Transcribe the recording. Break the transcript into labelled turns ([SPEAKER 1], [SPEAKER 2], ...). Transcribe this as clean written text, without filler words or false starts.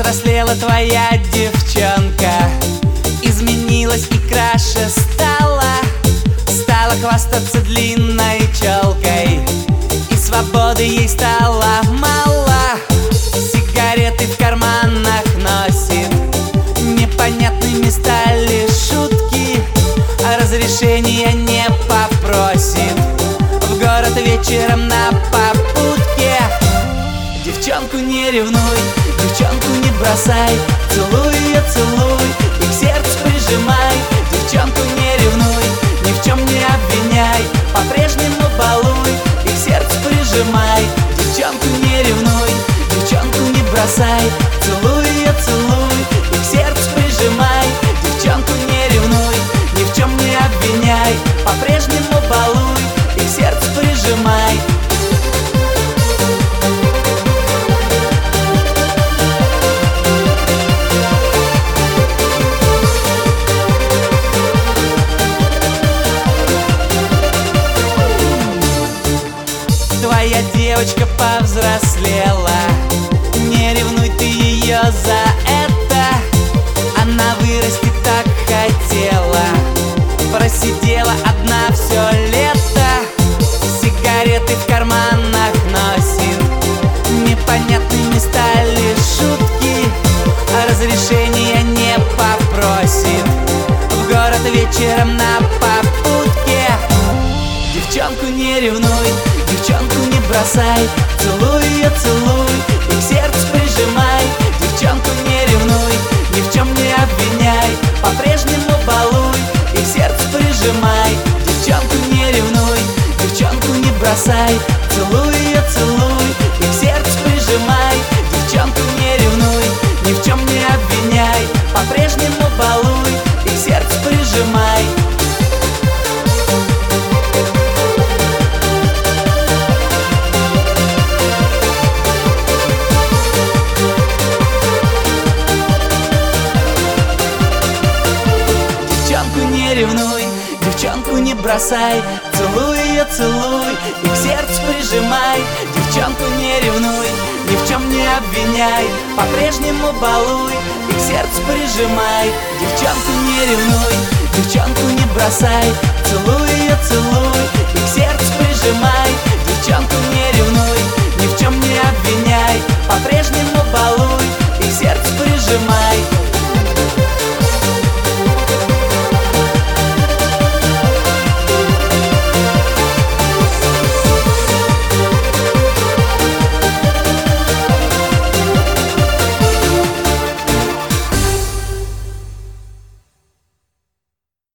[SPEAKER 1] Повзрослела твоя девчонка, изменилась и краше стала. Стала хвастаться длинной челкой, и свободы ей стало мало. Сигареты в карманах носит, непонятными стали шутки, а разрешения не попросит в город вечером на попутке. Девчонку не ревнуй, девчонку не бросай, целуй ее, целуй и к сердцу прижимай. Девчонку не ревнуй, ни в чем не обвиняй, по-прежнему балуй и к сердцу прижимай. Девчонку не ревнуй, девчонку не бросай, целуй ее, целуй и к сердцу прижимай. Девчонку не ревнуй, ни в чем не обвиняй, по-прежнему балуй и к сердцу прижимай. Твоя девочка повзрослела, не ревнуй ты ее за это. Она вырасти так хотела, просидела одна все лето. Сигареты в карманах носит, непонятными стали шутки, а разрешения не попросит в город вечером на попутке. Девчонку не ревнуй, девчонку не бросай, целуй ее, целуй и к сердцу прижимай. Девчонку не ревнуй, ни в чем не обвиняй, по-прежнему балуй и к сердцу прижимай. Девчонку не ревнуй, девчонку не бросай, целуй ее, целуй и к сердцу прижимай. Девчонку не ревнуй, ни в чем не обвиняй, по-прежнему балуй и к сердцу прижимай. Девчонку не ревнуй, девчонку не бросай, целуй ее, целуй и к сердцу прижимай. Девчонку не ревнуй, ни в чем не обвиняй, по-прежнему балуй и к сердцу прижимай. Девчонку не ревнуй, девчонку не бросай, целуй ее, целуй и к сердцу прижимай. Девчонку не ревнуй, ни в чем не обвиняй, по-прежнему балуй